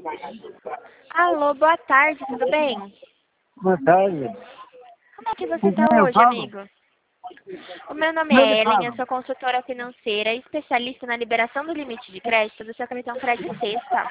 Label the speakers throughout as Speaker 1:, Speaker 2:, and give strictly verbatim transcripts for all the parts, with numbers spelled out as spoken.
Speaker 1: Alô, boa tarde, tudo bem?
Speaker 2: Boa tarde.
Speaker 1: Como é que você
Speaker 2: Com
Speaker 1: está
Speaker 2: quem eu
Speaker 1: hoje,
Speaker 2: falo?
Speaker 1: amigo? O meu nome
Speaker 2: Quem
Speaker 1: é
Speaker 2: ele
Speaker 1: Ellen, eu
Speaker 2: fala?
Speaker 1: sou consultora financeira e especialista na liberação do limite de crédito do seu cartão Crédito Sexta.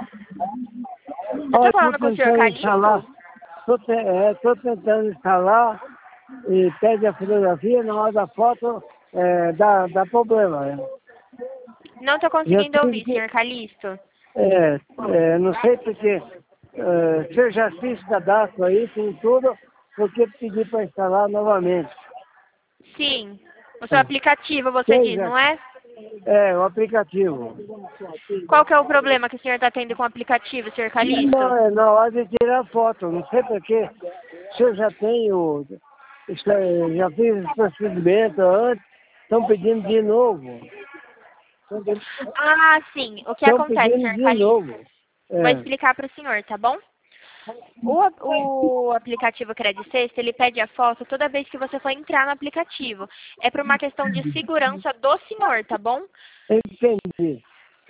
Speaker 1: Eu
Speaker 2: Ó,
Speaker 1: tô
Speaker 2: estou
Speaker 1: falando com o senhor
Speaker 2: tentando instalar,
Speaker 1: Calixto?
Speaker 2: estou te, é, tô tentando instalar e pede a fotografia, na hora da foto é, dá, dá problema. Né?
Speaker 1: Não tô
Speaker 2: Já
Speaker 1: conseguindo
Speaker 2: tive
Speaker 1: ouvir,
Speaker 2: que,
Speaker 1: senhor Calixto.
Speaker 2: é, é, não sei porque, é, se eu já fiz cadastro aí, tem tudo, porque pedi para instalar novamente.
Speaker 1: Sim, o seu aplicativo, você
Speaker 2: Sei,
Speaker 1: diz,
Speaker 2: já,
Speaker 1: não é?
Speaker 2: é, o aplicativo.
Speaker 1: Qual que é o problema que o senhor está tendo com o aplicativo, senhor
Speaker 2: Não,
Speaker 1: Calixto?
Speaker 2: é na hora de tirar foto, não sei porque, se eu já tenho, isso é, já fiz esse procedimento antes, estão pedindo de novo.
Speaker 1: Ah, sim, o que
Speaker 2: Estão
Speaker 1: acontece,
Speaker 2: pedindo
Speaker 1: senhor
Speaker 2: de
Speaker 1: Calixto?
Speaker 2: novo.
Speaker 1: Vou
Speaker 2: É,
Speaker 1: explicar para o senhor, tá bom? O, ap- o aplicativo Credit Sexta, ele pede a foto toda vez que você for entrar no aplicativo. É por uma questão de segurança do senhor, tá bom?
Speaker 2: entendi,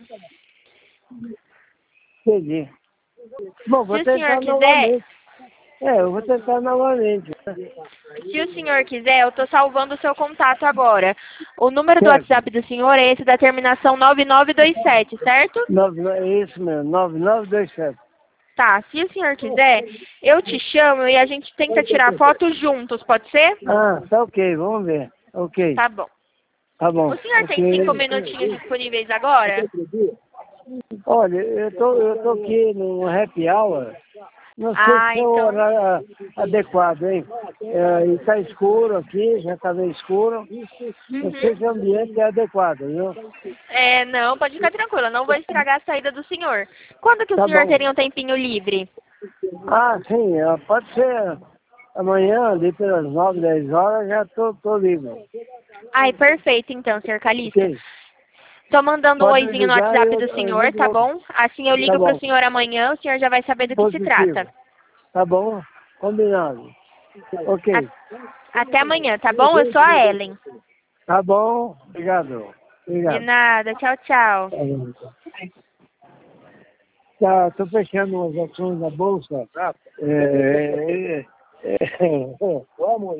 Speaker 2: entendi. Bom, vou
Speaker 1: Se o senhor
Speaker 2: tentar
Speaker 1: quiser,
Speaker 2: novamente. É, eu vou tentar novamente. Né?
Speaker 1: se o senhor quiser, eu tô salvando o seu contato agora. O número do
Speaker 2: Certo?
Speaker 1: WhatsApp do senhor é esse da terminação nove nove dois sete, certo?
Speaker 2: Nove, é isso mesmo, nove nove dois sete.
Speaker 1: Tá, se o senhor quiser, eu te chamo e a gente tenta tirar foto juntos, pode ser?
Speaker 2: Ah, tá ok, vamos ver. Ok,
Speaker 1: Tá bom.
Speaker 2: tá bom.
Speaker 1: O senhor tem cinco
Speaker 2: Ok.
Speaker 1: minutinhos disponíveis agora?
Speaker 2: Olha, eu tô, eu tô aqui no happy hour. Não sei
Speaker 1: Ah,
Speaker 2: se é o
Speaker 1: então.
Speaker 2: horário ah, adequado, hein? É, e tá escuro aqui, já tá meio escuro. Não sei se o
Speaker 1: Uhum.
Speaker 2: ambiente é adequado, viu?
Speaker 1: É, não, pode ficar tranquila, não vou estragar a saída do senhor. Quando que o
Speaker 2: Tá
Speaker 1: senhor
Speaker 2: bom.
Speaker 1: teria um tempinho livre?
Speaker 2: Ah, sim, ah, pode ser amanhã, ali pelas nove, dez horas, já tô, tô livre.
Speaker 1: Ai, perfeito então, senhor Calixto.
Speaker 2: Ok.
Speaker 1: Tô mandando um
Speaker 2: Pode me
Speaker 1: oizinho no
Speaker 2: ligar e
Speaker 1: WhatsApp
Speaker 2: eu,
Speaker 1: do
Speaker 2: a
Speaker 1: senhor,
Speaker 2: gente
Speaker 1: tá
Speaker 2: volta.
Speaker 1: bom? Assim eu
Speaker 2: Tá
Speaker 1: ligo pro
Speaker 2: bom.
Speaker 1: senhor amanhã, o senhor já vai saber do que se trata.
Speaker 2: Positivo. Tá bom? Combinado. Ok.
Speaker 1: A- Até amanhã, tá bom? Eu sou a Ellen.
Speaker 2: Tá bom. Obrigado.
Speaker 1: De
Speaker 2: Obrigado.
Speaker 1: nada, tchau, tchau.
Speaker 2: Tá, tô fechando umas ações na bolsa. É, é, é, é, Vamos.